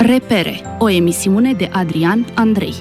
Repere, o emisiune de Adrian Andrei.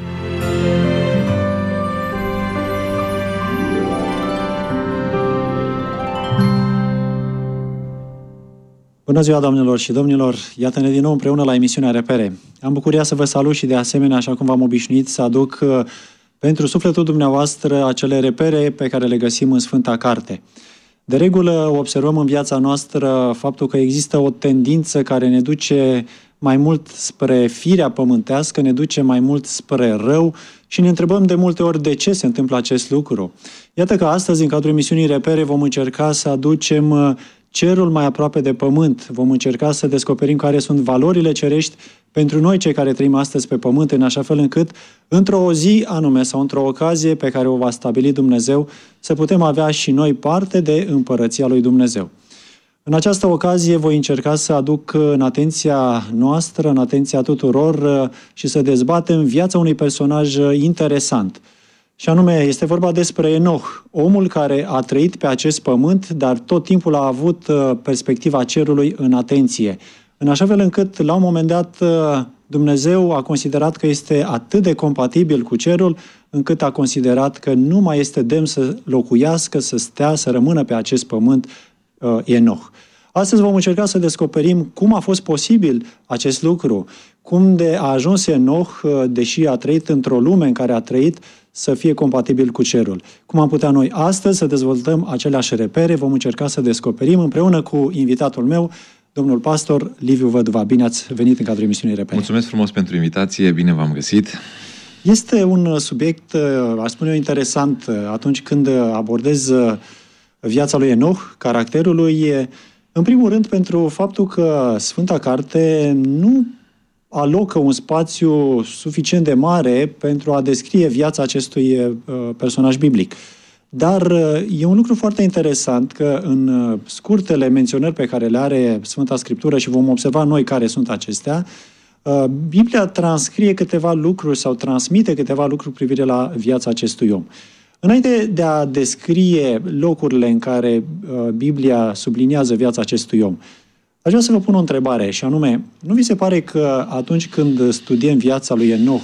Bună ziua, doamnelor și domnilor! Iată-ne din nou împreună la emisiunea Repere. Am bucuria să vă salut și de asemenea, așa cum v-am obișnuit, să aduc pentru sufletul dumneavoastră acele repere pe care le găsim în Sfânta Carte. De regulă observăm în viața noastră faptul că există o tendință care ne duce mai mult spre firea pământească, ne duce mai mult spre rău și ne întrebăm de multe ori de ce se întâmplă acest lucru. Iată că astăzi, în cadrul emisiunii Repere, vom încerca să aducem cerul mai aproape de pământ. Vom încerca să descoperim care sunt valorile cerești pentru noi, cei care trăim astăzi pe pământ, în așa fel încât, într-o zi anume sau într-o ocazie pe care o va stabili Dumnezeu, să putem avea și noi parte de împărăția lui Dumnezeu. În această ocazie voi încerca să aduc în atenția noastră, în atenția tuturor și să dezbatem viața unui personaj interesant. Și anume, este vorba despre Enoch, omul care a trăit pe acest pământ, dar tot timpul a avut perspectiva cerului în atenție. În așa fel încât, la un moment dat, Dumnezeu a considerat că este atât de compatibil cu cerul, încât a considerat că nu mai este demn să locuiască, să stea, să rămână pe acest pământ Enoch. Astăzi vom încerca să descoperim cum a fost posibil acest lucru, cum a ajuns Enoch, deși a trăit într-o lume în care a trăit, să fie compatibil cu cerul. Cum am putea noi astăzi să dezvoltăm aceleași repere, vom încerca să descoperim împreună cu invitatul meu, domnul pastor Liviu Văduva. Bine ați venit în cadrul emisiunii Repere. Mulțumesc frumos pentru invitație, bine v-am găsit. Este un subiect, aș spune eu, interesant atunci când abordez viața lui Enoch, caracterul lui, în primul rând pentru faptul că Sfânta Carte nu alocă un spațiu suficient de mare pentru a descrie viața acestui personaj biblic. Dar e un lucru foarte interesant că în scurtele menționări pe care le are Sfânta Scriptură, și vom observa noi care sunt acestea, Biblia transcrie câteva lucruri sau transmite câteva lucruri cu privire la viața acestui om. Înainte de a descrie locurile în care Biblia subliniază viața acestui om, aș vrea să vă pun o întrebare, și anume, nu vi se pare că atunci când studiem viața lui Enoch,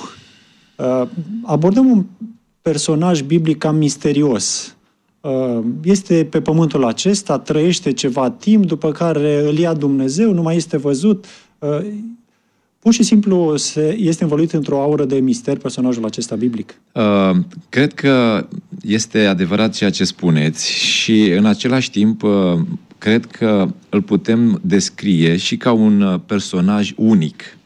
abordăm un personaj biblic cam misterios? Este pe pământul acesta, trăiește ceva timp, după care îl ia Dumnezeu, nu mai este văzut. Pur și simplu este învăluit într-o aură de mister personajul acesta biblic. Cred că este adevărat ceea ce spuneți și în același timp cred că îl putem descrie și ca un personaj unic.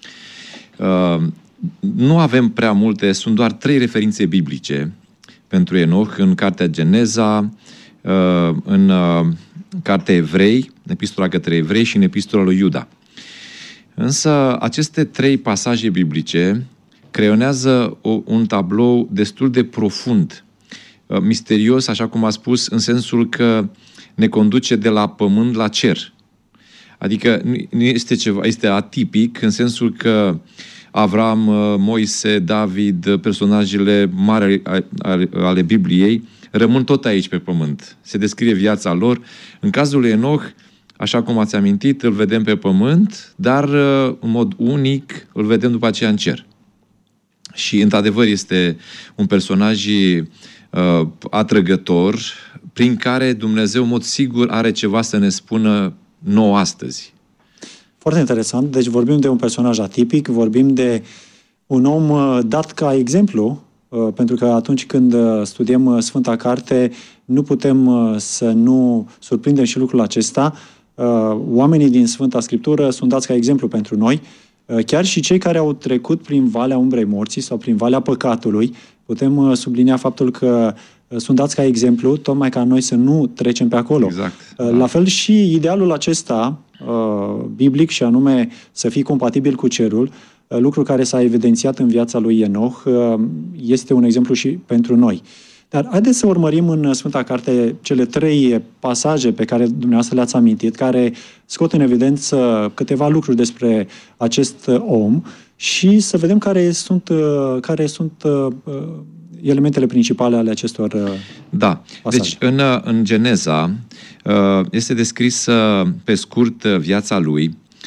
Nu avem prea multe, sunt doar 3 referințe biblice pentru Enoch în cartea Geneza, în cartea Evrei, în epistola către Evrei și în epistola lui Iuda. Însă aceste 3 pasaje biblice creionează un tablou destul de profund, misterios, așa cum a spus, în sensul că ne conduce de la pământ la cer. Adică nu este ceva, este atipic în sensul că Avram, Moise, David, personajele mari ale Bibliei, rămân tot aici pe pământ. Se descrie viața lor. În cazul lui Enoch, așa cum ați amintit, îl vedem pe pământ, dar în mod unic îl vedem după aceea în cer. Și, într-adevăr, este un personaj atrăgător, prin care Dumnezeu, în mod sigur, are ceva să ne spună nouă astăzi. Foarte interesant. Deci vorbim de un personaj atipic, vorbim de un om dat ca exemplu, pentru că atunci când studiem Sfânta Carte, nu putem să nu surprindem și lucrul acesta. Oamenii din Sfânta Scriptură sunt dați ca exemplu pentru noi, chiar și cei care au trecut prin Valea Umbrei Morții sau prin Valea Păcatului, putem sublinia faptul că sunt dați ca exemplu, tocmai ca noi să nu trecem pe acolo. Exact. La fel și idealul acesta biblic, și anume să fii compatibil cu cerul, lucru care s-a evidențiat în viața lui Enoch, este un exemplu și pentru noi. Dar haideți să urmărim în Sfânta Carte cele 3 pasaje pe care dumneavoastră le-ați amintit, care scot în evidență câteva lucruri despre acest om și să vedem care sunt elementele principale ale acestor pasaje. Deci în Geneza este descrisă pe scurt viața lui.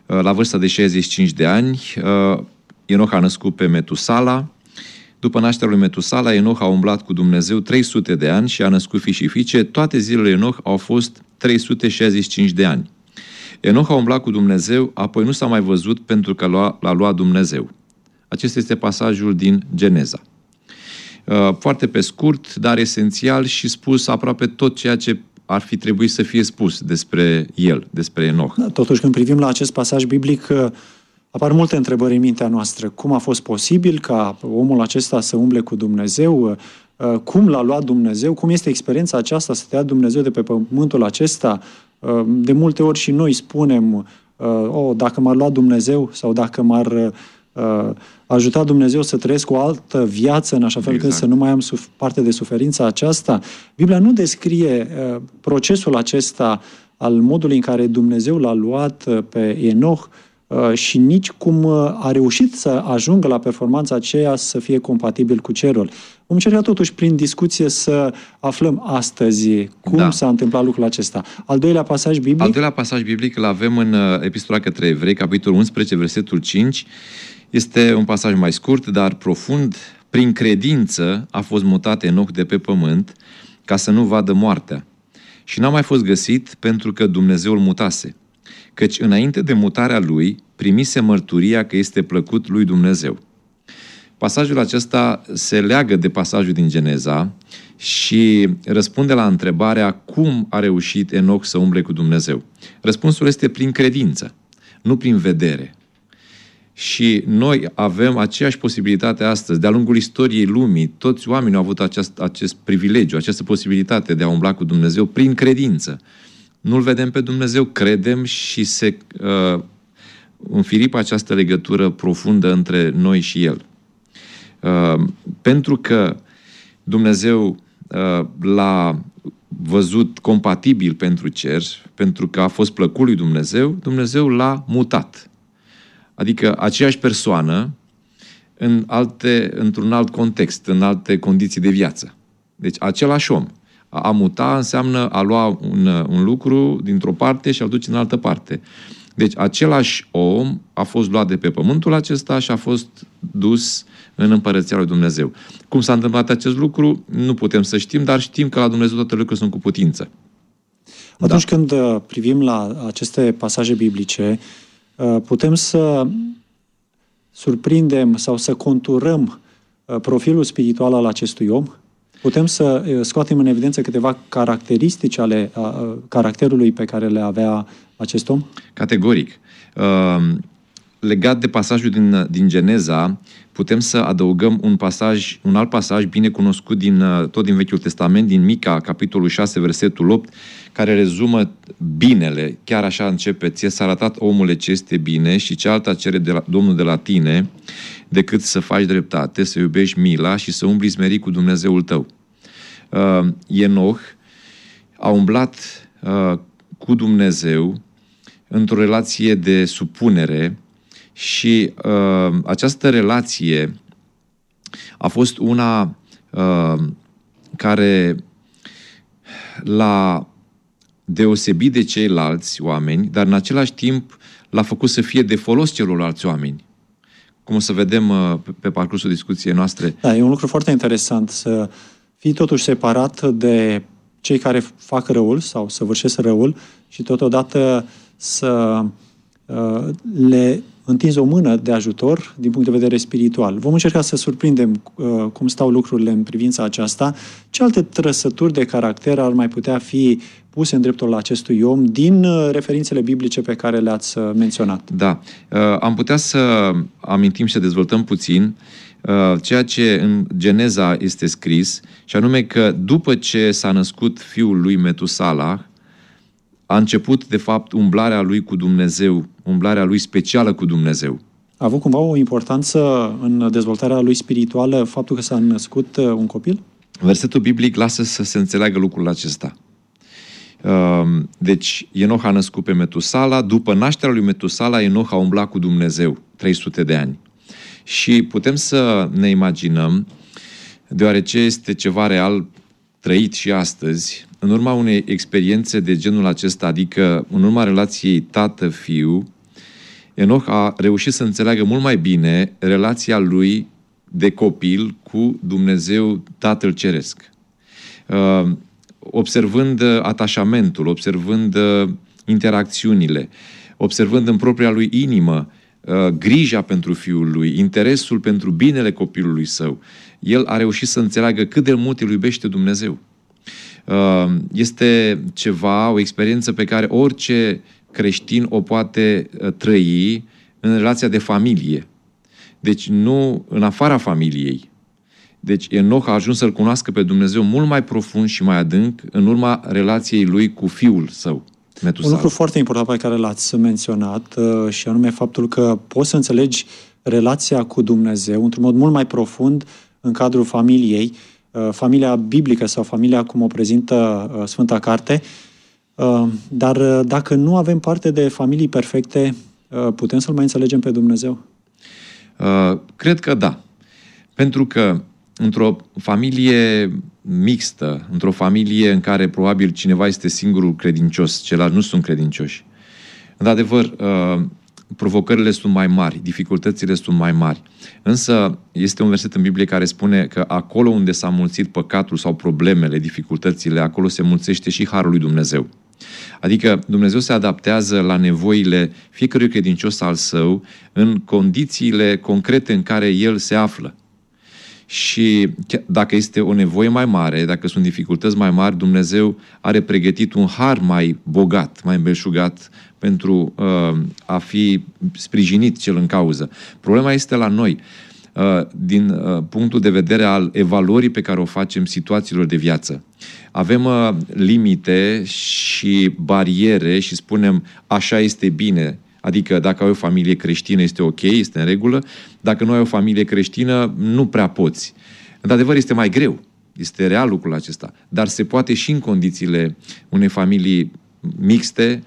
la vârsta de 65 de ani, Enoch a născut pe Metusala. După nașterea lui Metusala, Enoch a umblat cu Dumnezeu 300 de ani și a născut fii și fiice. Toate zilele Enoch au fost 365 de ani. Enoch a umblat cu Dumnezeu, apoi nu s-a mai văzut pentru că l-a luat Dumnezeu. Acesta este pasajul din Geneza. Foarte pe scurt, dar esențial și spus aproape tot ceea ce ar fi trebuit să fie spus despre el, despre Enoch. Totuși, când privim la acest pasaj biblic, apar multe întrebări în mintea noastră. Cum a fost posibil ca omul acesta să umble cu Dumnezeu? Cum l-a luat Dumnezeu? Cum este experiența aceasta să te ia Dumnezeu de pe pământul acesta? De multe ori și noi spunem, dacă m-ar lua Dumnezeu sau dacă m-ar ajuta Dumnezeu să trăiesc o altă viață în așa fel încât să nu mai am parte de suferința aceasta. Biblia nu descrie procesul acesta al modului în care Dumnezeu l-a luat pe Enoch și nici cum a reușit să ajungă la performanța aceea să fie compatibil cu cerul. Vom încerca totuși prin discuție să aflăm astăzi cum s-a întâmplat lucrul acesta. Al doilea pasaj biblic? Al doilea pasaj biblic îl avem în Epistola către Evrei, capitolul 11, versetul 5. Este un pasaj mai scurt, dar profund. Prin credință a fost mutat Enoch de pe pământ ca să nu vadă moartea. Și n-a mai fost găsit pentru că Dumnezeu îl mutase. Căci înainte de mutarea lui, primise mărturia că este plăcut lui Dumnezeu. Pasajul acesta se leagă de pasajul din Geneza și răspunde la întrebarea cum a reușit Enoch să umble cu Dumnezeu. Răspunsul este prin credință, nu prin vedere. Și noi avem aceeași posibilitate astăzi. De-a lungul istoriei lumii, toți oamenii au avut acest privilegiu, această posibilitate de a umbla cu Dumnezeu prin credință. Nu-L vedem pe Dumnezeu, credem și se înfiripă această legătură profundă între noi și El. Pentru că Dumnezeu l-a văzut compatibil pentru cer, pentru că a fost plăcut lui Dumnezeu, Dumnezeu l-a mutat. Adică aceeași persoană într-un alt context, în alte condiții de viață. Deci același om. A muta înseamnă a lua un lucru dintr-o parte și a-l duce în altă parte. Deci același om a fost luat de pe pământul acesta și a fost dus în Împărăția lui Dumnezeu. Cum s-a întâmplat acest lucru, nu putem să știm, dar știm că la Dumnezeu toate lucrurile sunt cu putință. Atunci când privim la aceste pasaje biblice, putem să surprindem sau să conturăm profilul spiritual al acestui om? Putem să scoatem în evidență câteva caracteristici ale caracterului pe care le avea acest om? Categoric. Legat de pasajul din Geneza, putem să adăugăm un alt pasaj bine cunoscut tot din Vechiul Testament, din Mica, capitolul 6, versetul 8, care rezumă binele. Chiar așa începe: ție s-a arătat, omule, ce este bine și ce alta cere Domnul de la tine decât să faci dreptate, să iubești mila și să umbli smerit cu Dumnezeul tău. Enoch a umblat cu Dumnezeu într-o relație de supunere și această relație a fost una care l-a deosebit de ceilalți oameni, dar în același timp l-a făcut să fie de folos celorlalți oameni. Cum o să vedem pe parcursul discuției noastre. Da, e un lucru foarte interesant să fii totuși separat de cei care fac răul sau săvârșesc răul și totodată să le întinzi o mână de ajutor din punct de vedere spiritual. Vom încerca să surprindem cum stau lucrurile în privința aceasta. Ce alte trăsături de caracter ar mai putea fi puse în dreptul acestui om din referințele biblice pe care le-ați menționat? Da. Am putea să amintim și să dezvoltăm puțin ceea ce în Geneza este scris, și anume că după ce s-a născut fiul lui Metusala, a început, de fapt, umblarea lui cu Dumnezeu, umblarea lui specială cu Dumnezeu. A avut cumva o importanță în dezvoltarea lui spirituală faptul că s-a născut un copil? Versetul biblic lasă să se înțeleagă lucrul acesta. Deci, Enoch a născut pe Metusala. După nașterea lui Metusala, Enoch a umblat cu Dumnezeu 300 de ani. Și putem să ne imaginăm, deoarece este ceva real trăit și astăzi, în urma unei experiențe de genul acesta, adică în urma relației tată-fiu, Enoch a reușit să înțeleagă mult mai bine relația lui de copil cu Dumnezeu Tatăl Ceresc. Observând atașamentul, observând interacțiunile, observând în propria lui inimă grija pentru fiul lui, interesul pentru binele copilului său, el a reușit să înțeleagă cât de mult îl iubește Dumnezeu. Este ceva, o experiență pe care orice creștin o poate trăi în relația de familie. Deci nu în afara familiei. Deci Enoch a ajuns să-L cunoască pe Dumnezeu mult mai profund și mai adânc în urma relației lui cu fiul său, Metusala. Un lucru foarte important pe care l-ați menționat și anume faptul că poți să înțelegi relația cu Dumnezeu într-un mod mult mai profund în cadrul familiei, familia biblică sau familia cum o prezintă Sfânta Carte, dar dacă nu avem parte de familii perfecte, putem să-L mai înțelegem pe Dumnezeu? Cred că da. Pentru că într-o familie mixtă, într-o familie în care probabil cineva este singurul credincios, ceilalți nu sunt credincioși, într-adevăr, provocările sunt mai mari, dificultățile sunt mai mari. Însă este un verset în Biblie care spune că acolo unde s-a mulțit păcatul sau problemele, dificultățile, acolo se mulțește și harul lui Dumnezeu. Adică Dumnezeu se adaptează la nevoile fiecărui credincios al său în condițiile concrete în care el se află. Și dacă este o nevoie mai mare, dacă sunt dificultăți mai mari, Dumnezeu are pregătit un har mai bogat, mai îmbelșugat pentru a fi sprijinit cel în cauză. Problema este la noi, din punctul de vedere al evaluării pe care o facem situațiilor de viață. Avem limite și bariere și spunem așa este bine. Adică dacă ai o familie creștină este ok, este în regulă. Dacă nu ai o familie creștină, nu prea poți. Într-adevăr, este mai greu. Este real lucrul acesta. Dar se poate și în condițiile unei familii mixte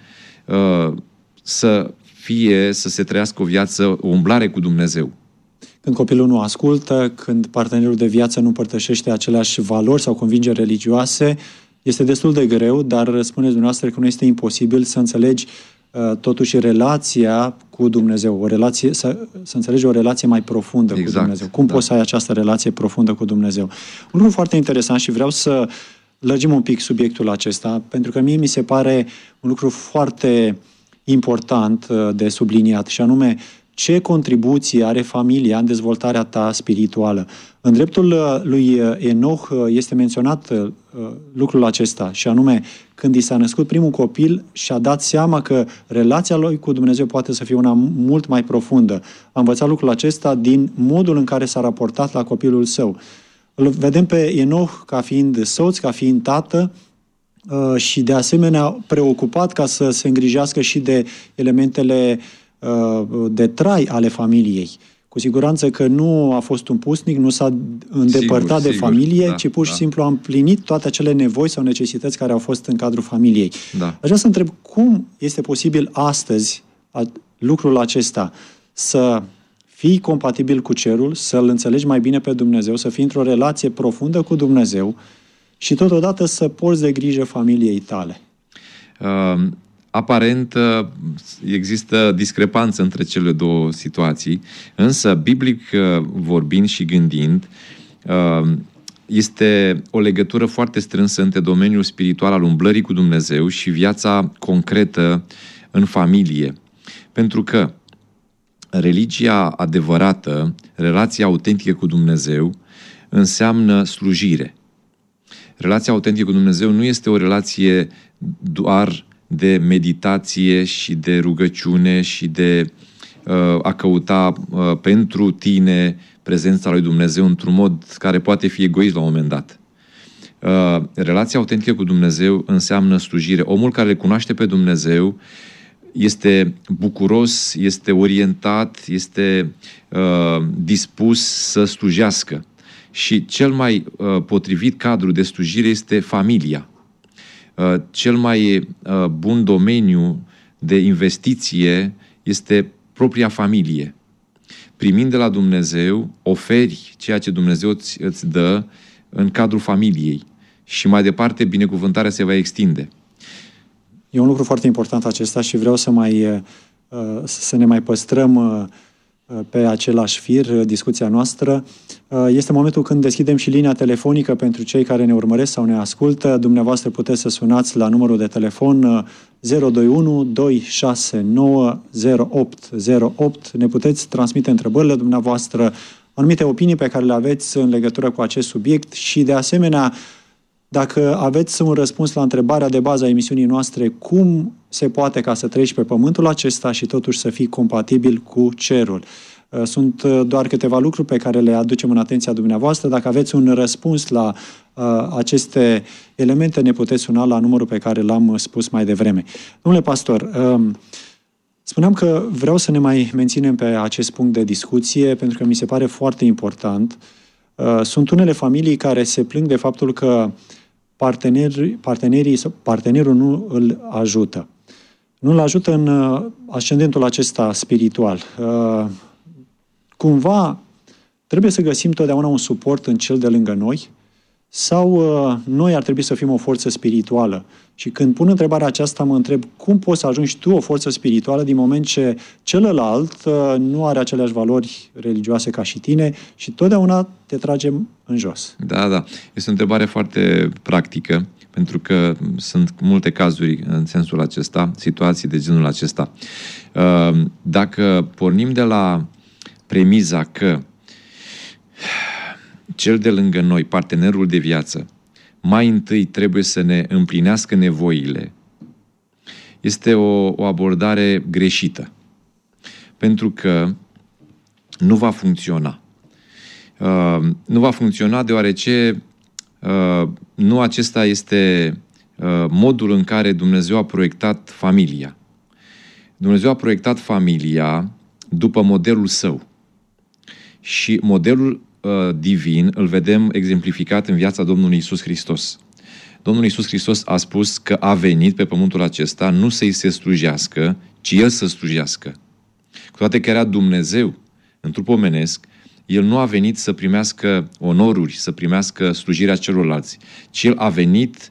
să se trăiască o viață, o umblare cu Dumnezeu. Când copilul nu ascultă, când partenerul de viață nu împărtășește aceleași valori sau convingeri religioase, este destul de greu, dar spuneți dumneavoastră că nu este imposibil să înțelegi totuși relația cu Dumnezeu, să înțelegi o relație mai profundă cu Dumnezeu. Cum poți să ai această relație profundă cu Dumnezeu? Un lucru foarte interesant și vreau să lărgim un pic subiectul acesta, pentru că mie mi se pare un lucru foarte important de subliniat, și anume ce contribuție are familia în dezvoltarea ta spirituală. În dreptul lui Enoch este menționat lucrul acesta, și anume când i s-a născut primul copil și-a dat seama că relația lui cu Dumnezeu poate să fie una mult mai profundă. A învățat lucrul acesta din modul în care s-a raportat la copilul său. Îl vedem pe Enoch ca fiind soț, ca fiind tată și de asemenea preocupat ca să se îngrijească și de elementele de trai ale familiei. Cu siguranță că nu a fost un pusnic, nu s-a îndepărtat de familie, ci pur și simplu a împlinit toate acele nevoi sau necesități care au fost în cadrul familiei. Aș vrea să întreb cum este posibil astăzi lucrul acesta, să fii compatibil cu cerul, să-L înțelegi mai bine pe Dumnezeu, să fii într-o relație profundă cu Dumnezeu și totodată să porți de grijă familiei tale. Aparent există discrepanță între cele două situații, însă biblic vorbind și gândind, este o legătură foarte strânsă între domeniul spiritual al umblării cu Dumnezeu și viața concretă în familie. Pentru că religia adevărată, relația autentică cu Dumnezeu, înseamnă slujire. Relația autentică cu Dumnezeu nu este o relație doar de meditație și de rugăciune și de a căuta pentru tine prezența lui Dumnezeu într-un mod care poate fi egoist la un moment dat. Relația autentică cu Dumnezeu înseamnă slujire. Omul care le cunoaște pe Dumnezeu este bucuros, este orientat, este dispus să slujească. Și cel mai potrivit cadru de slujire este familia. Cel mai bun domeniu de investiție este propria familie. Primind de la Dumnezeu, oferi ceea ce Dumnezeu îți dă în cadrul familiei și mai departe binecuvântarea se va extinde. E un lucru foarte important acesta și vreau să mai să ne mai păstrăm pe același fir discuția noastră. Este momentul când deschidem și linia telefonică pentru cei care ne urmăresc sau ne ascultă. Dumneavoastră puteți să sunați la numărul de telefon 021 269 0808. Ne puteți transmite întrebările dumneavoastră, anumite opinii pe care le aveți în legătură cu acest subiect și, de asemenea, dacă aveți un răspuns la întrebarea de bază a emisiunii noastre, cum se poate ca să trăiești pe pământul acesta și totuși să fii compatibil cu cerul? Sunt doar câteva lucruri pe care le aducem în atenția dumneavoastră. Dacă aveți un răspuns la aceste elemente, ne puteți suna la numărul pe care l-am spus mai devreme. Domnule pastor, spuneam că vreau să ne mai menținem pe acest punct de discuție, pentru că mi se pare foarte important. Sunt unele familii care se plâng de faptul că partenerul nu îl ajută. Nu îl ajută în ascendentul acesta spiritual. Cumva trebuie să găsim totdeauna un suport în cel de lângă noi sau noi ar trebui să fim o forță spirituală? Și când pun întrebarea aceasta, mă întreb cum poți să ajungi tu o forță spirituală din moment ce celălalt nu are aceleași valori religioase ca și tine și totdeauna te tragem în jos. Da. Este o întrebare foarte practică, pentru că sunt multe cazuri în sensul acesta, situații de genul acesta. Dacă pornim de la premiza că cel de lângă noi, partenerul de viață, mai întâi trebuie să ne împlinească nevoile, este o abordare greșită. Pentru că nu va funcționa. Nu va funcționa deoarece nu acesta este modul în care Dumnezeu a proiectat familia. Dumnezeu a proiectat familia după modelul său. Și modelul divin îl vedem exemplificat în viața Domnului Iisus Hristos. Domnul Iisus Hristos a spus că a venit pe pământul acesta nu să-i se slujească, ci El să slujească. Cu toate că era Dumnezeu în trup omenesc, El nu a venit să primească onoruri, să primească slujirea celorlalți, ci El a venit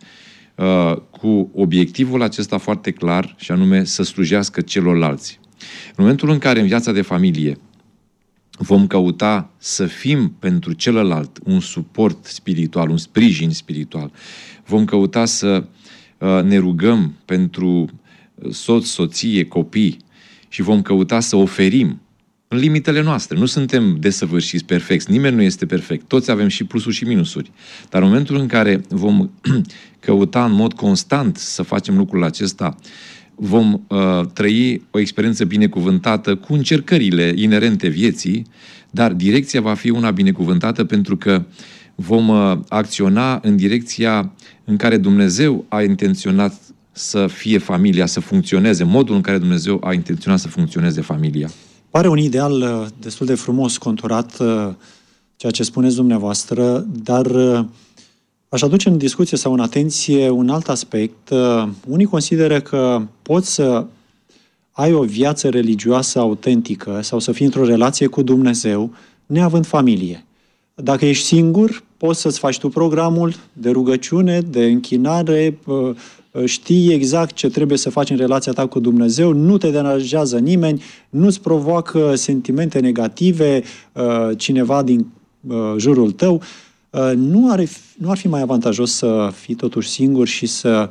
cu obiectivul acesta foarte clar, și anume să slujească celorlalți. În momentul în care în viața de familie vom căuta să fim pentru celălalt un suport spiritual, un sprijin spiritual, vom căuta să ne rugăm pentru soț, soție, copii și vom căuta să oferim în limitele noastre. Nu suntem desăvârșiți, perfecți, nimeni nu este perfect, toți avem și plusuri și minusuri. Dar în momentul în care vom căuta în mod constant să facem lucrul acesta, vom trăi o experiență binecuvântată cu încercările inerente vieții, dar direcția va fi una binecuvântată pentru că vom acționa în direcția în care Dumnezeu a intenționat să fie familia, să funcționeze, modul în care Dumnezeu a intenționat să funcționeze familia. Pare un ideal destul de frumos conturat, ceea ce spuneți dumneavoastră, dar aș aduce în discuție sau în atenție un alt aspect. Unii consideră că poți să ai o viață religioasă autentică sau să fii într-o relație cu Dumnezeu neavând familie. Dacă ești singur, poți să-ți faci tu programul de rugăciune, de închinare, știi exact ce trebuie să faci în relația ta cu Dumnezeu, nu te deranjează nimeni, nu-ți provoacă sentimente negative cineva din jurul tău. Nu ar fi mai avantajos să fii totuși singur și să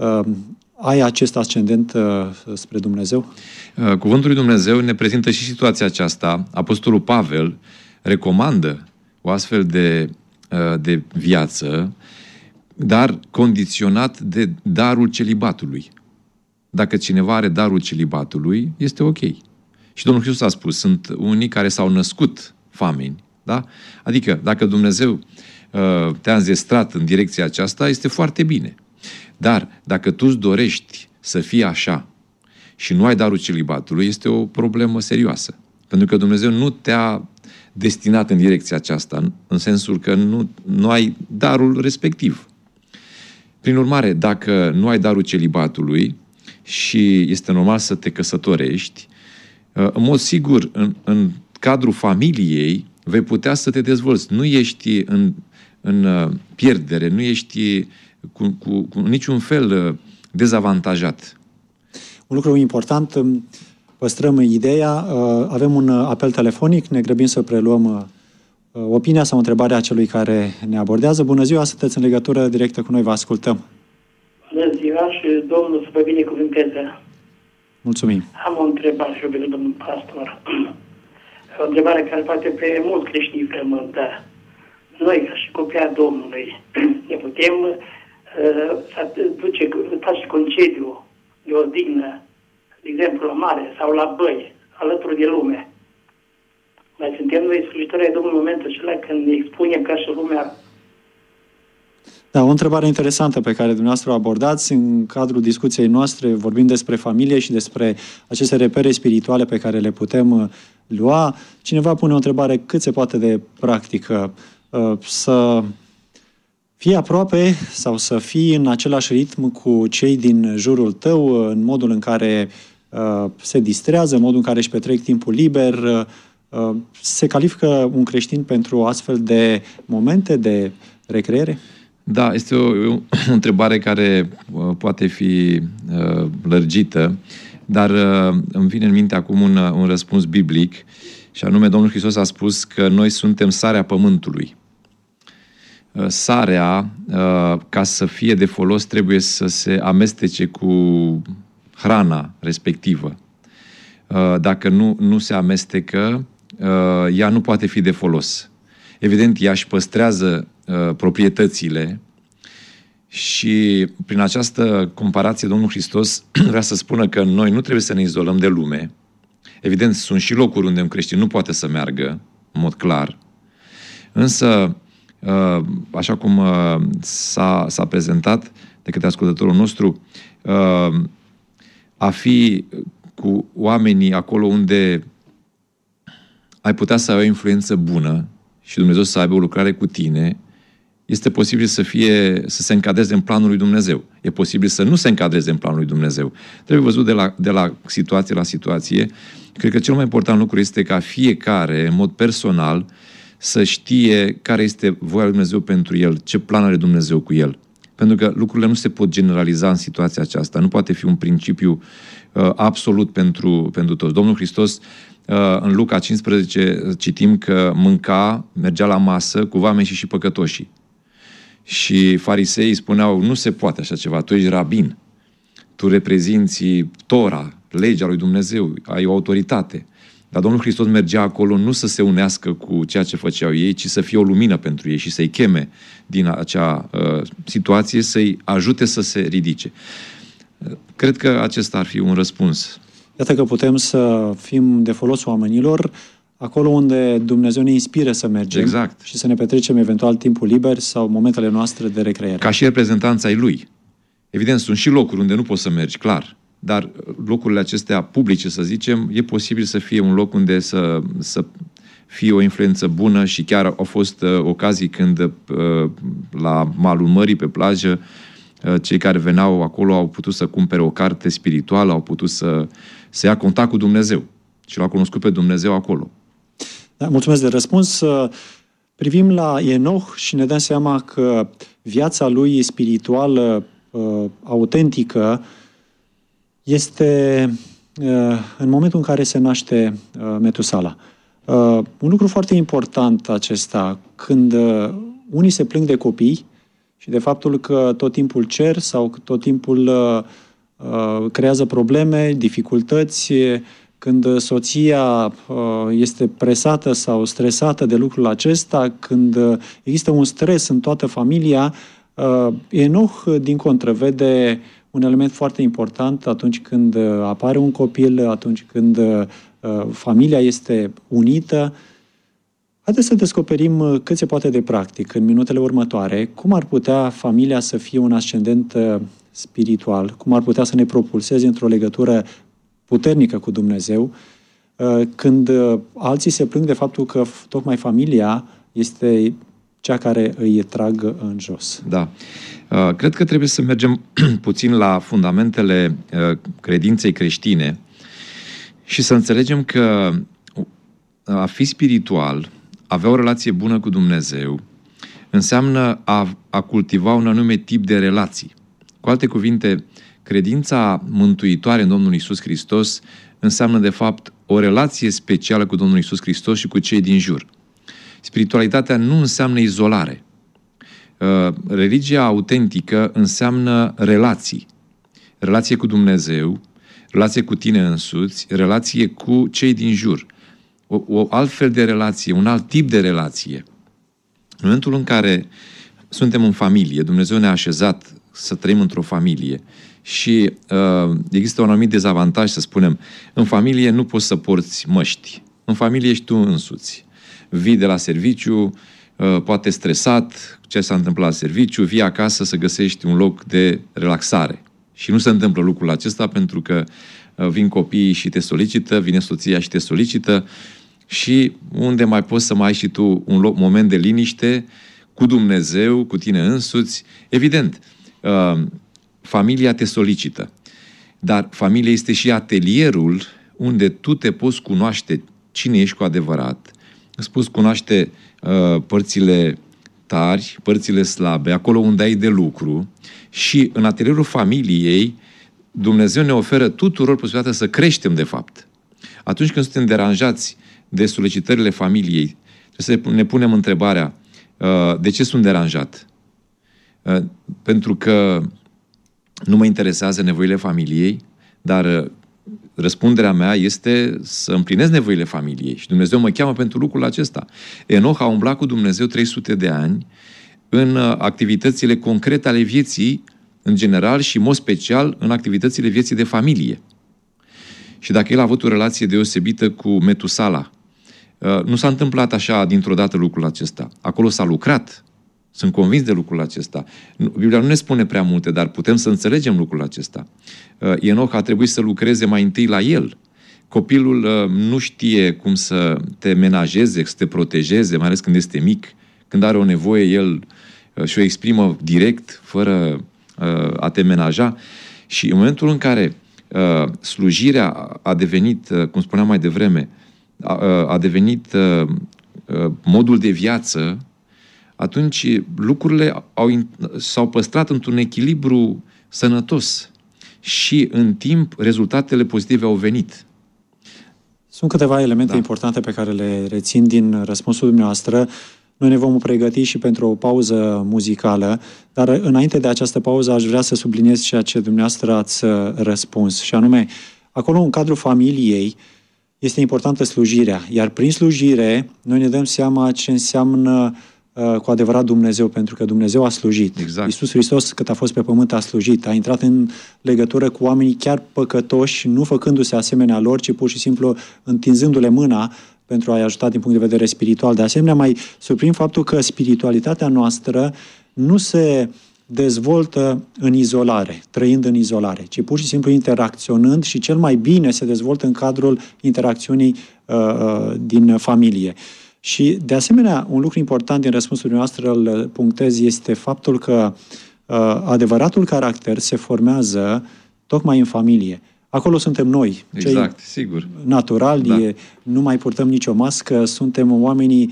ai acest ascendent spre Dumnezeu? Cuvântul lui Dumnezeu ne prezintă și situația aceasta. Apostolul Pavel recomandă o astfel de viață, dar condiționat de darul celibatului. Dacă cineva are darul celibatului, este ok. Și Domnul Hristos a spus, sunt unii care s-au născut fameni, da? Adică, dacă Dumnezeu te-a înzestrat în direcția aceasta, este foarte bine. Dar, dacă tu îți dorești să fii așa și nu ai darul celibatului, este o problemă serioasă. Pentru că Dumnezeu nu te-a destinat în direcția aceasta, în sensul că nu ai darul respectiv. Prin urmare, dacă nu ai darul celibatului și este normal să te căsătorești, în mod sigur, în cadrul familiei, vei putea să te dezvolți. Nu ești în pierdere, nu ești cu niciun fel dezavantajat. Un lucru important, păstrăm ideea. Avem un apel telefonic, ne grăbim să preluăm opinia sau întrebarea celui care ne abordează. Bună ziua, sunteți în legătură directă cu noi, vă ascultăm. Bună ziua și Domnul să vă binecuvânteze. Mulțumim. Am o întrebare și pentru domnul pastor. O întrebare care poate pe mulți creștini frământă. Noi, ca și copii a Domnului, ne putem face concediu de odihnă, de exemplu la mare sau la băi, alături de lume. Mai suntem noi slujitori ai Domnului în momentul acela când ne expunem ca și lumea. Da, o întrebare interesantă pe care dumneavoastră o abordați. În cadrul discuției noastre vorbim despre familie și despre aceste repere spirituale pe care le putem lua. Cineva pune o întrebare cât se poate de practică. Să fii aproape sau să fii în același ritm cu cei din jurul tău, în modul în care se distrează, în modul în care își petrec timpul liber. Se califică un creștin pentru astfel de momente de recreere? Da, este o întrebare care poate fi lărgită, dar îmi vine în minte acum un răspuns biblic, și anume Domnul Hristos a spus că noi suntem sarea pământului. Sarea, ca să fie de folos, trebuie să se amestece cu hrana respectivă. Dacă nu se amestecă, ea nu poate fi de folos. Evident, ea își păstrează proprietățile și prin această comparație Domnul Hristos vrea să spună că noi nu trebuie să ne izolăm de lume. Evident, sunt și locuri unde un creștin nu poate să meargă, în mod clar, însă, așa cum s-a prezentat de către ascultătorul nostru, a fi cu oamenii acolo unde ai putea să ai o influență bună și Dumnezeu să aibă o lucrare cu tine, este posibil să se încadreze în planul lui Dumnezeu. E posibil să nu se încadreze în planul lui Dumnezeu. Trebuie văzut de la situație la situație. Cred că cel mai important lucru este ca fiecare, în mod personal, să știe care este voia lui Dumnezeu pentru el, ce plan are Dumnezeu cu el. Pentru că lucrurile nu se pot generaliza în situația aceasta. Nu poate fi un principiu absolut pentru toți. Domnul Hristos, în Luca 15, citim că mergea la masă cu vameșii și păcătoșii. Și fariseii spuneau, nu se poate așa ceva, tu ești rabin, tu reprezinți Tora, legea lui Dumnezeu, ai o autoritate. Dar Domnul Hristos mergea acolo nu să se unească cu ceea ce făceau ei, ci să fie o lumină pentru ei și să-i cheme din acea situație, să-i ajute să se ridice. Cred că acesta ar fi un răspuns. Iată că putem să fim de folos oamenilor acolo unde Dumnezeu ne inspiră să mergem, exact, și să ne petrecem eventual timpul liber sau momentele noastre de recreere. Ca și reprezentanța ai Lui. Evident, sunt și locuri unde nu poți să mergi, clar. Dar locurile acestea publice, să zicem, e posibil să fie un loc unde să fie o influență bună și chiar au fost ocazii când la malul mării, pe plajă, cei care veneau acolo au putut să cumpere o carte spirituală, au putut să ia contact cu Dumnezeu și l-au cunoscut pe Dumnezeu acolo. Da, mulțumesc de răspuns. Privim la Enoch și ne dăm seama că viața lui spirituală autentică este în momentul în care se naște Metusala. Un lucru foarte important acesta, când unii se plâng de copii și de faptul că tot timpul cer sau tot timpul creează probleme, dificultăți, când soția este presată sau stresată de lucrul acesta, când există un stres în toată familia, Enoch, din contră, vede un element foarte important atunci când apare un copil, atunci când familia este unită. Haideți să descoperim cât se poate de practic în minutele următoare cum ar putea familia să fie un ascendent spiritual, cum ar putea să ne propulseze într-o legătură puternică cu Dumnezeu, când alții se plâng de faptul că tocmai familia este cea care îi trag în jos. Da. Cred că trebuie să mergem puțin la fundamentele credinței creștine și să înțelegem că a fi spiritual, avea o relație bună cu Dumnezeu, înseamnă a cultiva un anume tip de relații. Cu alte cuvinte, credința mântuitoare în Domnul Iisus Hristos înseamnă de fapt o relație specială cu Domnul Iisus Hristos și cu cei din jur. Spiritualitatea nu înseamnă izolare. Religia autentică înseamnă relații. Relație cu Dumnezeu, relație cu tine însuți, relație cu cei din jur. O altfel de relație, un alt tip de relație. În momentul în care suntem în familie, Dumnezeu ne-a așezat să trăim într-o familie și există un anumit dezavantaj, să spunem, în familie nu poți să porți măști. În familie ești tu însuți. Vii de la serviciu, poate stresat, ce s-a întâmplat la serviciu, vii acasă să găsești un loc de relaxare. Și nu se întâmplă lucrul acesta pentru că vin copiii și te solicită, vine soția și te solicită și unde mai poți să mai ai și tu un moment de liniște cu Dumnezeu, cu tine însuți. Evident, familia te solicită, dar familia este și atelierul unde tu te poți cunoaște cine ești cu adevărat, îți poți cunoaște părțile tari, părțile slabe, acolo unde ai de lucru și în atelierul familiei Dumnezeu ne oferă tuturor posibilitatea să creștem de fapt. Atunci când suntem deranjați de solicitările familiei, trebuie să ne punem întrebarea de ce sunt deranjat? Pentru că nu mă interesează nevoile familiei, dar răspunderea mea este să împlinesc nevoile familiei și Dumnezeu mă cheamă pentru lucrul acesta. Enoch a umblat cu Dumnezeu 300 de ani în activitățile concrete ale vieții, în general și în mod special în activitățile vieții de familie. Și dacă el a avut o relație deosebită cu Metusala, nu s-a întâmplat așa dintr-o dată lucrul acesta. Acolo s-a lucrat. Sunt convins de lucrul acesta. Biblia nu ne spune prea multe, dar putem să înțelegem lucrul acesta. Enoch a trebuit să lucreze mai întâi la el. Copilul nu știe cum să te menajeze, să te protejeze, mai ales când este mic. Când are o nevoie, el și-o exprimă direct, fără a te menaja. Și în momentul în care slujirea a devenit, cum spuneam mai devreme, a devenit modul de viață, atunci lucrurile s-au păstrat într-un echilibru sănătos și în timp rezultatele pozitive au venit. Sunt câteva elemente importante pe care le rețin din răspunsul dumneavoastră. Noi ne vom pregăti și pentru o pauză muzicală, dar înainte de această pauză aș vrea să subliniez ceea ce dumneavoastră ați răspuns, și anume, acolo în cadrul familiei este importantă slujirea, iar prin slujire noi ne dăm seama ce înseamnă cu adevărat Dumnezeu, pentru că Dumnezeu a slujit. Exact. Iisus Hristos, cât a fost pe pământ, a slujit, a intrat în legătură cu oamenii chiar păcătoși, nu făcându-se asemenea lor, ci pur și simplu întinzându-le mâna pentru a-i ajuta din punct de vedere spiritual. De asemenea, mai surprind faptul că spiritualitatea noastră nu se dezvoltă în izolare, trăind în izolare, ci pur și simplu interacționând și cel mai bine se dezvoltă în cadrul interacțiunii din familie. Și, de asemenea, un lucru important din răspunsul noastră îl punctez este faptul că adevăratul caracter se formează tocmai în familie. Acolo suntem noi, exact, sigur, naturali, nu mai purtăm nicio mască, suntem oamenii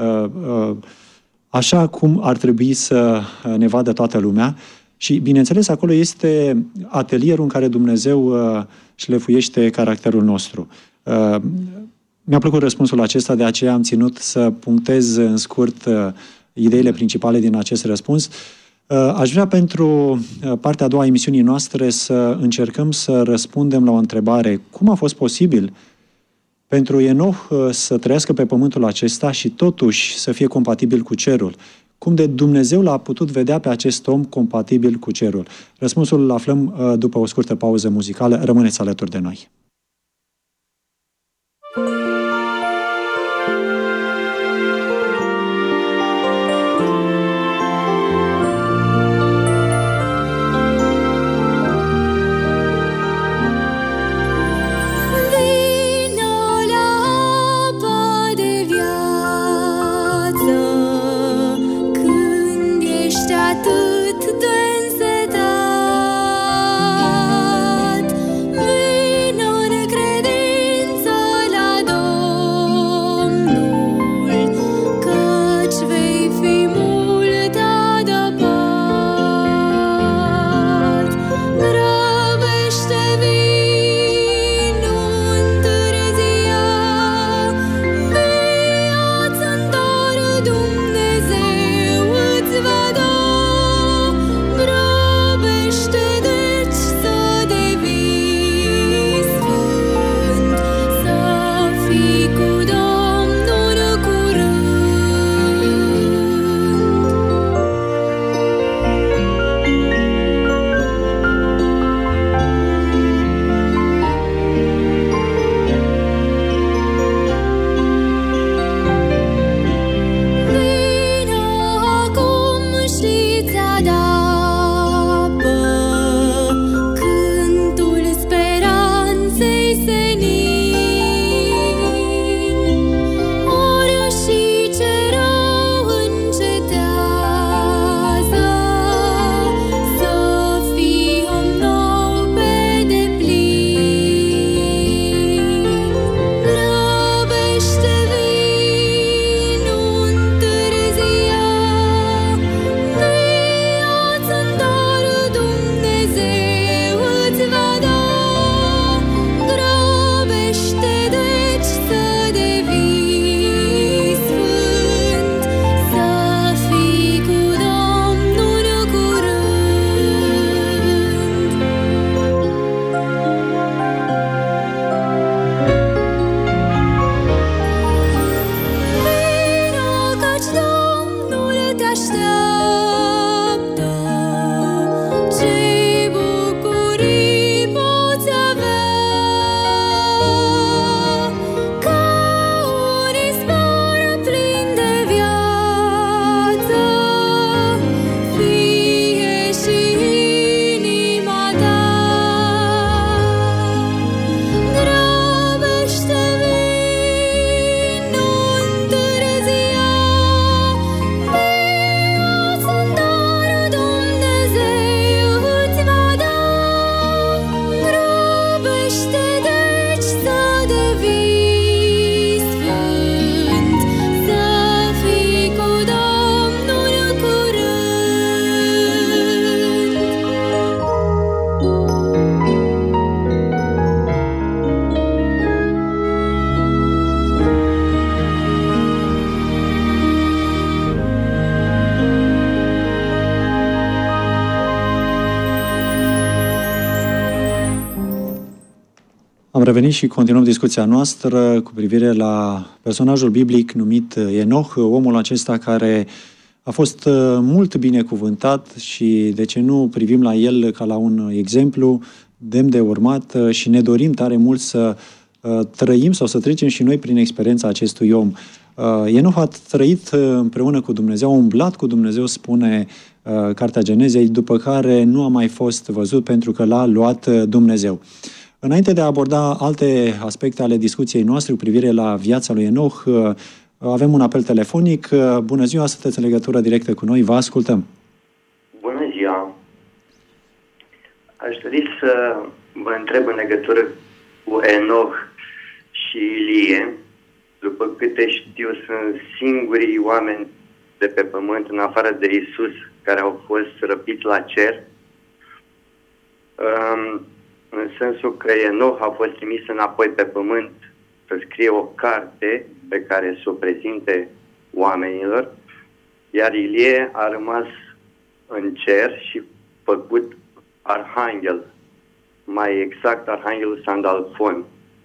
așa cum ar trebui să ne vadă toată lumea. Și, bineînțeles, acolo este atelierul în care Dumnezeu șlefuiește caracterul nostru. Mi-a plăcut răspunsul acesta, de aceea am ținut să punctez în scurt ideile principale din acest răspuns. Aș vrea pentru partea a doua a emisiunii noastre să încercăm să răspundem la o întrebare. Cum a fost posibil pentru Enoch să trăiască pe pământul acesta și totuși să fie compatibil cu cerul? Cum de Dumnezeu l-a putut vedea pe acest om compatibil cu cerul? Răspunsul îl aflăm după o scurtă pauză muzicală. Rămâneți alături de noi. Vino revenit și continuăm discuția noastră cu privire la personajul biblic numit Enoch, omul acesta care a fost mult binecuvântat și, de ce nu, privim la el ca la un exemplu demn de urmat și ne dorim tare mult să trăim sau să trecem și noi prin experiența acestui om. Enoch a trăit împreună cu Dumnezeu, a umblat cu Dumnezeu, spune Cartea Genezei, după care nu a mai fost văzut pentru că l-a luat Dumnezeu. Înainte de a aborda alte aspecte ale discuției noastre cu privire la viața lui Enoch, avem un apel telefonic. Bună ziua, sunteți în legătură directă cu noi, vă ascultăm. Bună ziua! Aș dori să vă întreb în legătură cu Enoch și Ilie. După câte știu, sunt singurii oameni de pe pământ, în afară de Isus, care au fost răpiți la cer. În sensul că Enoch a fost trimis înapoi pe pământ să scrie o carte pe care să o prezinte oamenilor, iar Ilie a rămas în cer și făcut arhanghel, mai exact arhanghelul Sandalfon.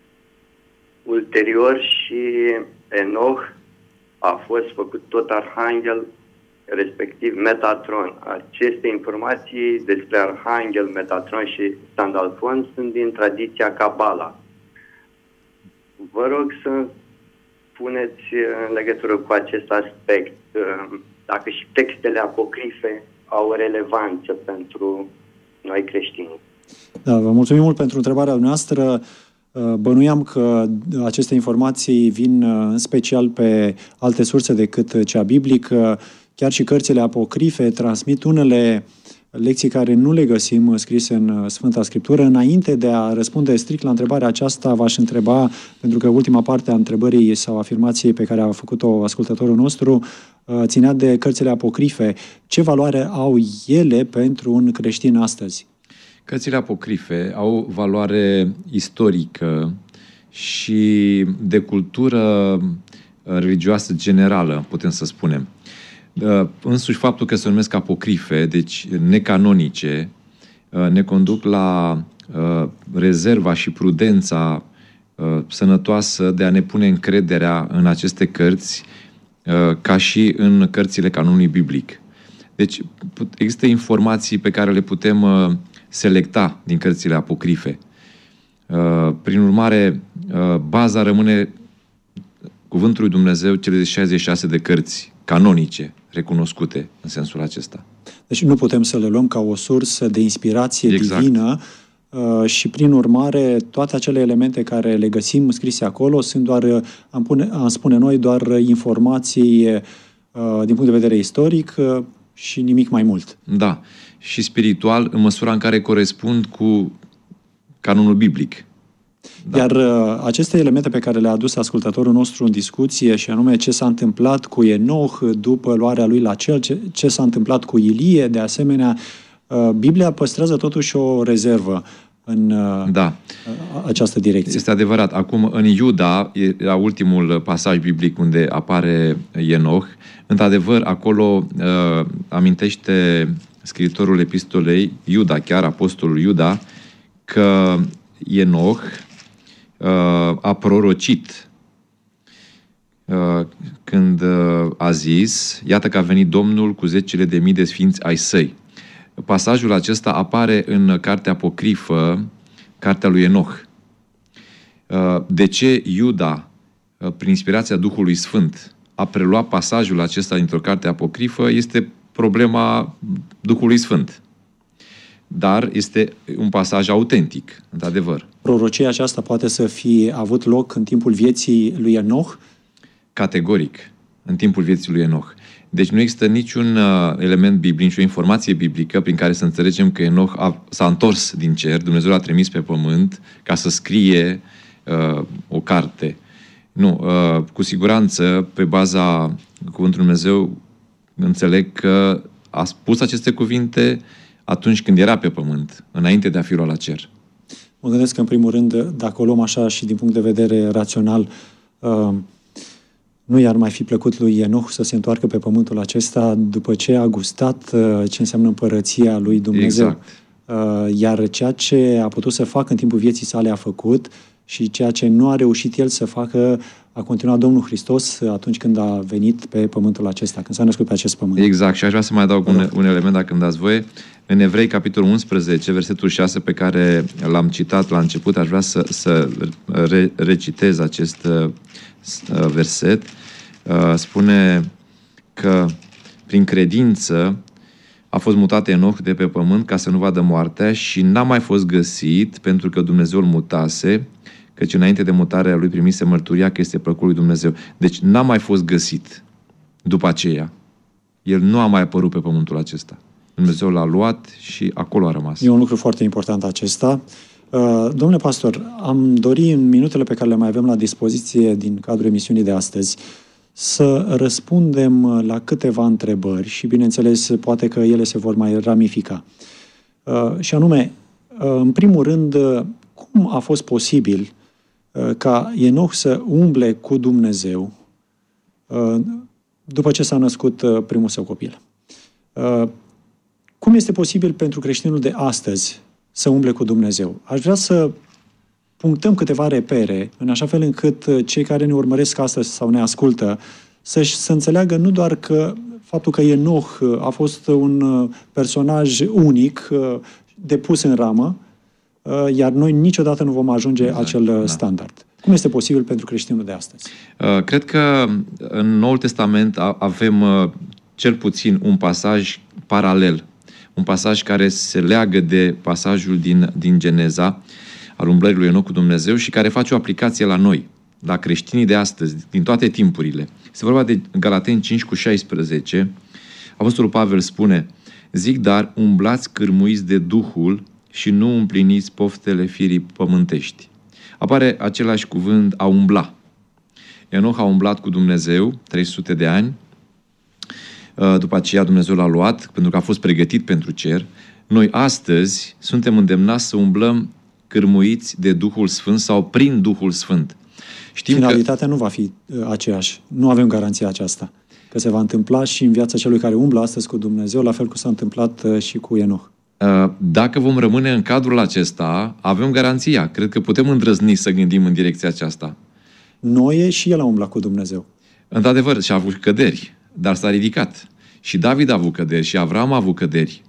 Ulterior și Enoch a fost făcut tot arhanghel, respectiv Metatron. Aceste informații despre arhanghel, Metatron și Sandalfon sunt din tradiția Cabala. Vă rog să puneți în legătură cu acest aspect, dacă și textele apocrife au relevanță pentru noi creștini. Da, vă mulțumim mult pentru întrebarea noastră. Bănuiam că aceste informații vin în special pe alte surse decât cea biblică. Chiar și cărțile apocrife transmit unele lecții care nu le găsim scrise în Sfânta Scriptură. Înainte de a răspunde strict la întrebarea aceasta, v-aș întreba, pentru că ultima parte a întrebării sau afirmației pe care a făcut-o ascultătorul nostru ținea de cărțile apocrife. Ce valoare au ele pentru un creștin astăzi? Cărțile apocrife au valoare istorică și de cultură religioasă generală, putem să spunem. Însuși faptul că se numesc apocrife, deci necanonice, ne conduc la rezerva și prudența sănătoasă de a ne pune încrederea în aceste cărți ca și în cărțile canonului biblic. Deci există informații pe care le putem selecta din cărțile apocrife. Prin urmare, baza rămâne Cuvântul lui Dumnezeu, cele 66 de cărți canonice, recunoscute în sensul acesta. Deci nu putem să le luăm ca o sursă de inspirație divină și, prin urmare, toate acele elemente care le găsim scrise acolo sunt doar, am spune noi, doar informații din punct de vedere istoric și nimic mai mult. Da. Și spiritual, în măsura în care corespund cu canonul biblic. Da. Iar aceste elemente pe care le-a adus ascultătorul nostru în discuție, și anume ce s-a întâmplat cu Enoch după luarea lui la cer, ce s-a întâmplat cu Ilie, de asemenea, Biblia păstrează totuși o rezervă în această direcție. Este adevărat. Acum, în Iuda, la ultimul pasaj biblic unde apare Enoch, într-adevăr, acolo amintește scriitorul epistolei, Iuda, chiar apostolul Iuda, că Enoch a prorocit când a zis: iată că a venit Domnul cu 10.000 de sfinți ai săi. Pasajul acesta apare în cartea apocrifă, cartea lui Enoch. De ce Iuda, prin inspirația Duhului Sfânt, a preluat pasajul acesta dintr-o carte apocrifă este problema Duhului Sfânt. Dar este un pasaj autentic, într-adevăr. Prorocia aceasta poate să fi avut loc în timpul vieții lui Enoch? Categoric, în timpul vieții lui Enoch. Deci nu există niciun element biblic, nicio informație biblică prin care să înțelegem că Enoch s-a întors din cer, Dumnezeu l-a trimis pe pământ ca să scrie o carte. Nu, cu siguranță, pe baza cuvântului Dumnezeu, înțeleg că a spus aceste cuvinte atunci când era pe pământ, înainte de a fi luat la cer. Mă gândesc că, în primul rând, dacă o luăm așa și din punct de vedere rațional, nu i-ar mai fi plăcut lui Enoch să se întoarcă pe pământul acesta după ce a gustat ce înseamnă împărăția lui Dumnezeu. Exact. Iar ceea ce a putut să facă în timpul vieții sale a făcut și ceea ce nu a reușit el să facă a continuat Domnul Hristos atunci când a venit pe pământul acesta, când s-a născut pe acest pământ. Exact, și aș vrea să mai adaug un element, dacă îmi dați voie. În Evrei, capitolul 11, versetul 6, pe care l-am citat la început, aș vrea să recitez acest verset. Spune că prin credință a fost mutat Enoch de pe pământ ca să nu vadă moartea și n-a mai fost găsit pentru că Dumnezeu îl mutase, căci înainte de mutarea lui primise mărturia că este plăcut lui Dumnezeu. Deci n-a mai fost găsit după aceea. El nu a mai apărut pe pământul acesta. Dumnezeu l-a luat și acolo a rămas. E un lucru foarte important acesta. Domnule pastor, am dori în minutele pe care le mai avem la dispoziție din cadrul emisiunii de astăzi să răspundem la câteva întrebări și, bineînțeles, poate că ele se vor mai ramifica. Și anume, în primul rând, cum a fost posibil ca Enoch să umble cu Dumnezeu după ce s-a născut primul său copil? Cum este posibil pentru creștinul de astăzi să umble cu Dumnezeu? Aș vrea să punctăm câteva repere, în așa fel încât cei care ne urmăresc astăzi sau ne ascultă să înțeleagă nu doar că faptul că Enoch a fost un personaj unic, depus în ramă, iar noi niciodată nu vom ajunge acel standard. Cum este posibil pentru creștinul de astăzi? Cred că în Noul Testament avem cel puțin un pasaj paralel, un pasaj care se leagă de pasajul din Geneza, al umblării lui Enoch cu Dumnezeu și care face o aplicație la noi, la creștinii de astăzi, din toate timpurile. Este vorba de Galateni 5:16. Apostolul Pavel spune: zic, dar umblați cârmuiți de Duhul și nu împliniți poftele firii pământești. Apare același cuvânt, a umbla. Enoch a umblat cu Dumnezeu 300 de ani. După aceea Dumnezeu l-a luat, pentru că a fost pregătit pentru cer. Noi astăzi suntem îndemnați să umblăm cârmuiți de Duhul Sfânt sau prin Duhul Sfânt. Finalitatea nu va fi aceeași. Nu avem garanția aceasta. Că se va întâmpla și în viața celui care umblă astăzi cu Dumnezeu, la fel cum s-a întâmplat și cu Enoch. Dacă vom rămâne în cadrul acesta, avem garanția. Cred că putem îndrăzni să gândim în direcția aceasta. Noe și el a umblat cu Dumnezeu. Într-adevăr, și-a avut căderi, dar s-a ridicat. Și David a avut căderi, și Avram a avut căderi.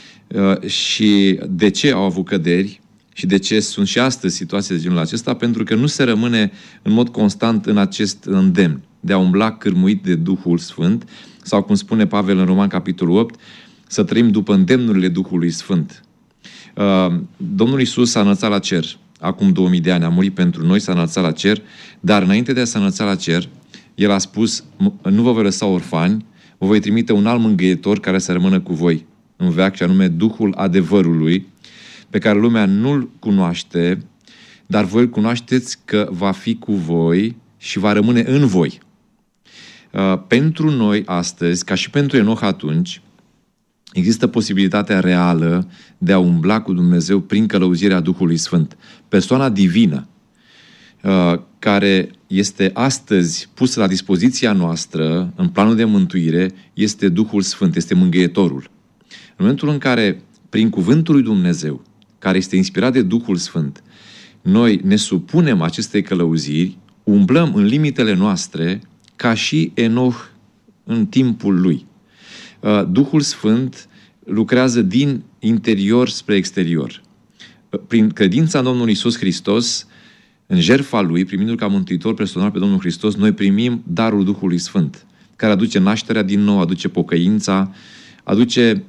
Și de ce au avut căderi? Și de ce sunt și astăzi situații de genul acesta? Pentru că nu se rămâne în mod constant în acest îndemn de a umbla cârmuit de Duhul Sfânt, sau cum spune Pavel în Roman, capitolul 8, să trăim după îndemnurile Duhului Sfânt. Domnul Iisus s-a înălțat la cer acum 2000 de ani, a murit pentru noi, s-a înălțat la cer, dar înainte de a se înălța la cer, El a spus: nu vă voi lăsa orfani, vă voi trimite un alt mângâietor care să rămână cu voi în veac, și anume Duhul adevărului, pe care lumea nu-L cunoaște, dar voi îl cunoașteți că va fi cu voi și va rămâne în voi. Pentru noi astăzi, ca și pentru Enoch atunci, există posibilitatea reală de a umbla cu Dumnezeu prin călăuzirea Duhului Sfânt. Persoana divină care este astăzi pusă la dispoziția noastră în planul de mântuire este Duhul Sfânt, este mângâietorul. În momentul în care, prin cuvântul lui Dumnezeu, care este inspirat de Duhul Sfânt, noi ne supunem acestei călăuziri, umblăm în limitele noastre ca și Enoch în timpul lui. Duhul Sfânt lucrează din interior spre exterior. Prin credința în Domnul Iisus Hristos, în jertfa Lui, primindu-L ca mântuitor personal pe Domnul Hristos, noi primim darul Duhului Sfânt, care aduce nașterea din nou, aduce pocăința, aduce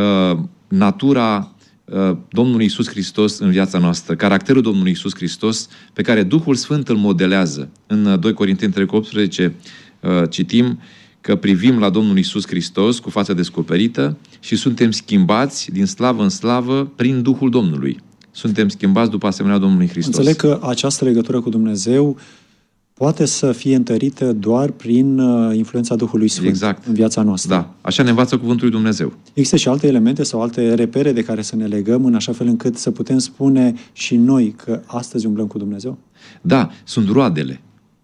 natura Domnului Iisus Hristos în viața noastră, caracterul Domnului Iisus Hristos, pe care Duhul Sfânt îl modelează. În 2 Corinteni 3:18 citim că privim la Domnul Iisus Hristos cu fața descoperită și suntem schimbați din slavă în slavă prin Duhul Domnului. Suntem schimbați după asemenea Domnului Hristos. Înțeleg că această legătură cu Dumnezeu poate să fie întărită doar prin influența Duhului Sfânt în viața noastră. Da, așa ne învață cuvântul lui Dumnezeu. Există și alte elemente sau alte repere de care să ne legăm în așa fel încât să putem spune și noi că astăzi umblăm cu Dumnezeu? Da, sunt roadele.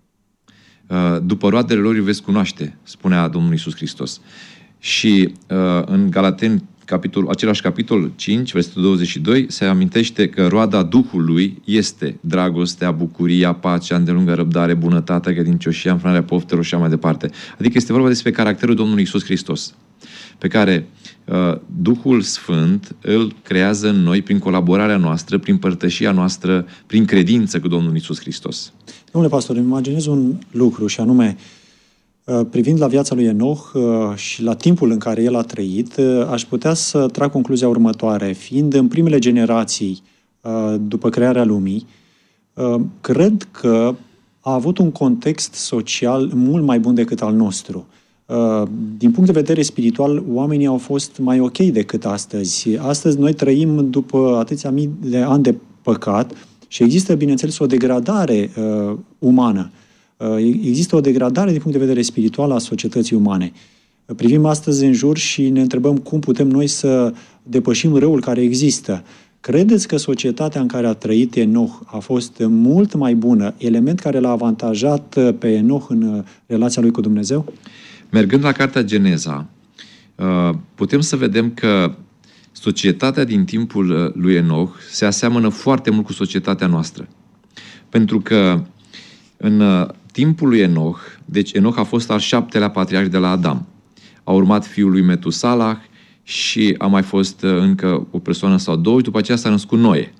După roadele lor îi veți cunoaște, spunea Domnul Iisus Hristos. Și în Galateni același capitol 5, versetul 22, se amintește că roada Duhului este dragostea, bucuria, pacea, îndelungă răbdare, bunătatea, credincioșia, înfrânarea poftelor și așa mai departe. Adică este vorba despre caracterul Domnului Iisus Hristos, pe care Duhul Sfânt îl creează în noi prin colaborarea noastră, prin părtășia noastră, prin credință cu Domnul Iisus Hristos. Domnule pastor, îmi imaginez un lucru și anume, privind la viața lui Enoch și la timpul în care el a trăit, aș putea să trag concluzia următoare. Fiind în primele generații după crearea lumii, cred că a avut un context social mult mai bun decât al nostru. Din punct de vedere spiritual, oamenii au fost mai ok decât astăzi. Astăzi noi trăim după atâția mii de ani de păcat și există, bineînțeles, o degradare umană. Există o degradare din punct de vedere spiritual a societății umane. Privim astăzi în jur și ne întrebăm cum putem noi să depășim răul care există. Credeți că societatea în care a trăit Enoch a fost mult mai bună, element care l-a avantajat pe Enoch în relația lui cu Dumnezeu? Mergând la cartea Geneza, putem să vedem că societatea din timpul lui Enoch se aseamănă foarte mult cu societatea noastră. Pentru că în timpul lui Enoch, deci Enoch a fost al 7-lea patriarh de la Adam. A urmat fiul lui Metusalah și a mai fost încă o persoană sau două și după aceea s-a născut Noe.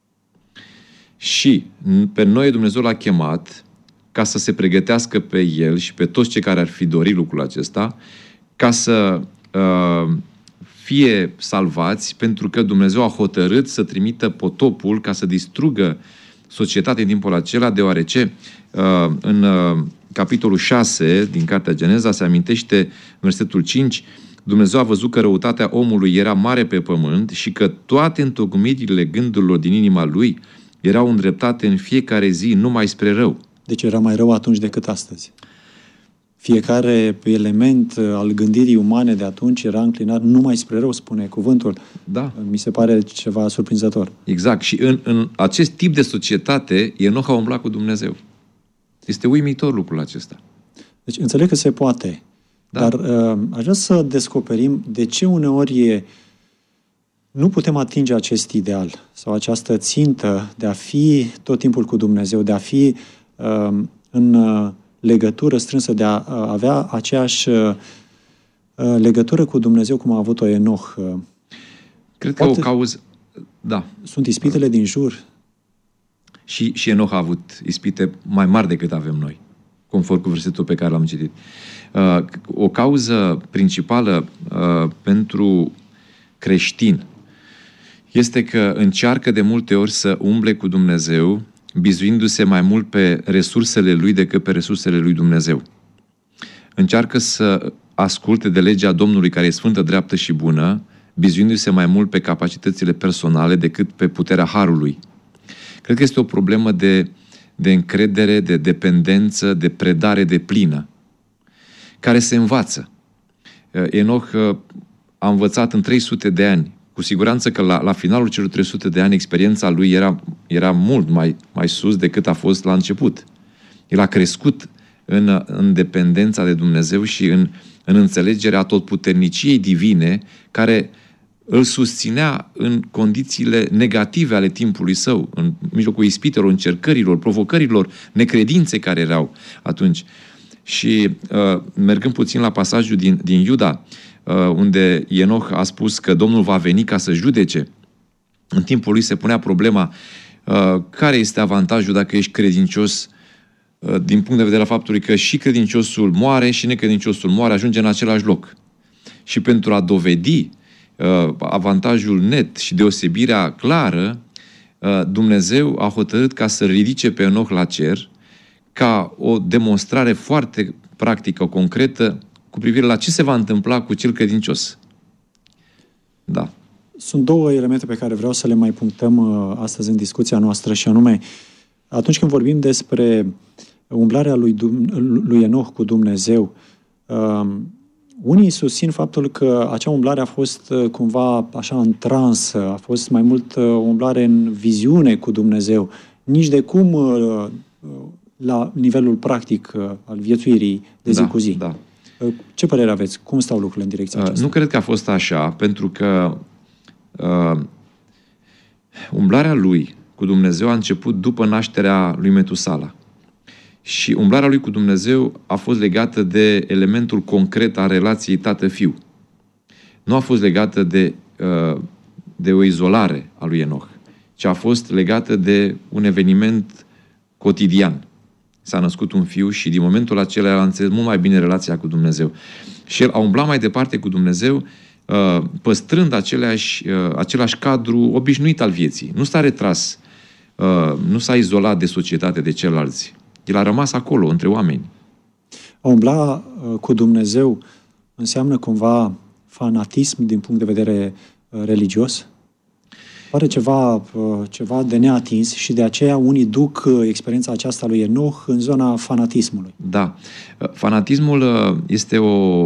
Și pe Noe Dumnezeu l-a chemat ca să se pregătească pe el și pe toți cei care ar fi dorit lucrul acesta, ca să fie salvați, pentru că Dumnezeu a hotărât să trimită potopul ca să distrugă societatea în timpul acela, deoarece în capitolul 6 din cartea Geneza se amintește în versetul 5, Dumnezeu a văzut că răutatea omului era mare pe pământ și că toate întocmirile gândurilor din inima lui erau îndreptate în fiecare zi numai spre rău. Deci era mai rău atunci decât astăzi. Fiecare element al gândirii umane de atunci era înclinat numai spre rău, spune cuvântul. Da. Mi se pare ceva surprinzător. Exact. Și în acest tip de societate, Enoch a umblat cu Dumnezeu. Este uimitor lucrul acesta. Deci înțeleg că se poate. Da. Dar aș vrea să descoperim de ce uneori nu putem atinge acest ideal sau această țintă de a fi tot timpul cu Dumnezeu, de a fi în legătură strânsă, de a avea aceeași legătură cu Dumnezeu cum a avut-o Enoch. Cred că o cauză... Da. Sunt ispitele din jur. Și Enoch a avut ispite mai mari decât avem noi, conform cu versetul pe care l-am citit. O cauză principală pentru creștin este că încearcă de multe ori să umble cu Dumnezeu, bizuindu-se mai mult pe resursele lui decât pe resursele lui Dumnezeu. Încearcă să asculte de legea Domnului, care e sfântă, dreaptă și bună, bizuindu-se mai mult pe capacitățile personale decât pe puterea harului. Cred că este o problemă de încredere, de dependență, de predare deplină, care se învață. Enoch a învățat în 300 de ani. Cu siguranță că la finalul celor 300 de ani experiența lui era mult mai sus decât a fost la început. El a crescut în dependența de Dumnezeu și în înțelegerea atotputerniciei divine, care îl susținea în condițiile negative ale timpului său, în mijlocul ispitelor, încercărilor, provocărilor, necredințe care erau atunci. Și mergând puțin la pasajul din Iuda, unde Enoch a spus că Domnul va veni ca să judece, în timpul lui se punea problema care este avantajul dacă ești credincios, din punct de vedere al faptului că și credinciosul moare și necredinciosul moare, ajunge în același loc. Și pentru a dovedi avantajul net și deosebirea clară, Dumnezeu a hotărât ca să ridice pe Enoch la cer ca o demonstrare foarte practică, concretă, cu privire la ce se va întâmpla cu cel credincios. Da. Sunt două elemente pe care vreau să le mai punctăm astăzi în discuția noastră, și anume, atunci când vorbim despre umblarea lui Enoch cu Dumnezeu, unii susțin faptul că acea umblare a fost cumva așa în transă, a fost mai mult o umblare în viziune cu Dumnezeu, nici de cum la nivelul practic al viețuirii de zi cu zi. Da. Ce părere aveți? Cum stau lucrurile în direcția aceasta? Nu cred că a fost așa, pentru că umblarea lui cu Dumnezeu a început după nașterea lui Metusala. Și umblarea lui cu Dumnezeu a fost legată de elementul concret al relației tată-fiu. Nu a fost legată de o izolare a lui Enoch, ci a fost legată de un eveniment cotidian. S-a născut un fiu și din momentul acela a înțeles mult mai bine relația cu Dumnezeu. Și el a umblat mai departe cu Dumnezeu, păstrând același cadru obișnuit al vieții. Nu s-a retras, nu s-a izolat de societate, de ceilalți. El a rămas acolo, între oameni. A umbla cu Dumnezeu înseamnă cumva fanatism din punct de vedere religios? Pare ceva de neatins și de aceea unii duc experiența aceasta lui Enoch în zona fanatismului. Da. Fanatismul este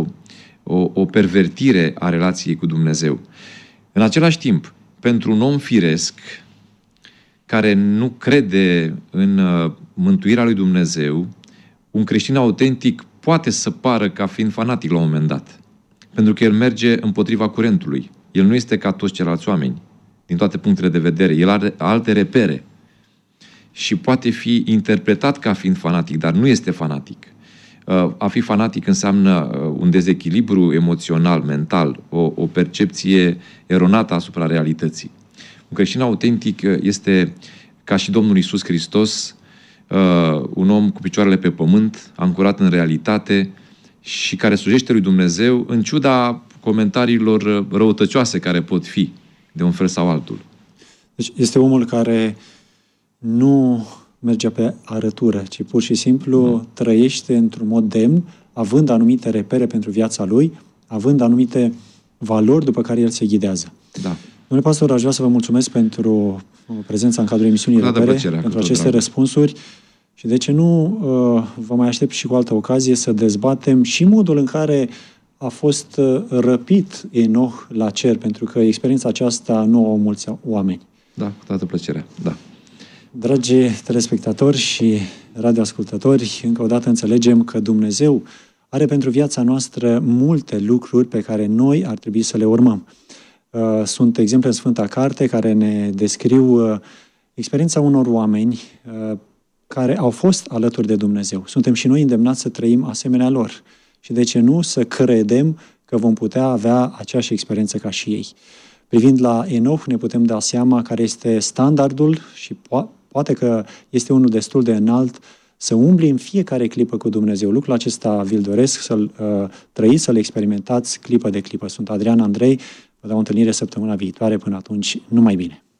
o pervertire a relației cu Dumnezeu. În același timp, pentru un om firesc care nu crede în mântuirea lui Dumnezeu, un creștin autentic poate să pară ca fiind fanatic la un moment dat. Pentru că el merge împotriva curentului. El nu este ca toți ceilalți oameni, din toate punctele de vedere. El are alte repere și poate fi interpretat ca fiind fanatic, dar nu este fanatic. A fi fanatic înseamnă un dezechilibru emoțional, mental, o percepție eronată asupra realității. Un creștin autentic este, ca și Domnul Iisus Hristos, un om cu picioarele pe pământ, ancorat în realitate și care slujește lui Dumnezeu în ciuda comentariilor răutăcioase care pot fi de un fel sau altul. Deci este omul care nu merge pe arătură, ci pur și simplu trăiește într-un mod demn, având anumite repere pentru viața lui, având anumite valori după care el se ghidează. Da. Domnule pastor, aș vrea să vă mulțumesc pentru prezența în cadrul emisiunii Repere, pentru aceste răspunsuri și de ce nu vă mai aștept și cu altă ocazie să dezbatem și modul în care a fost răpit Enoch la cer, pentru că experiența aceasta nu au mulți oameni. Da, cu toată plăcerea, da. Dragi telespectatori și radioascultători, încă o dată înțelegem că Dumnezeu are pentru viața noastră multe lucruri pe care noi ar trebui să le urmăm. Sunt exemple în Sfânta Carte care ne descriu experiența unor oameni care au fost alături de Dumnezeu. Suntem și noi îndemnați să trăim asemenea lor. Și de ce nu să credem că vom putea avea aceeași experiență ca și ei. Privind la Enoch, ne putem da seama care este standardul și poate că este unul destul de înalt să umbli în fiecare clipă cu Dumnezeu. Lucrul acesta vi-l doresc să-l trăiți, să-l experimentați clipă de clipă. Sunt Adrian Andrei, vă dau o întâlnire săptămâna viitoare. Până atunci, numai bine!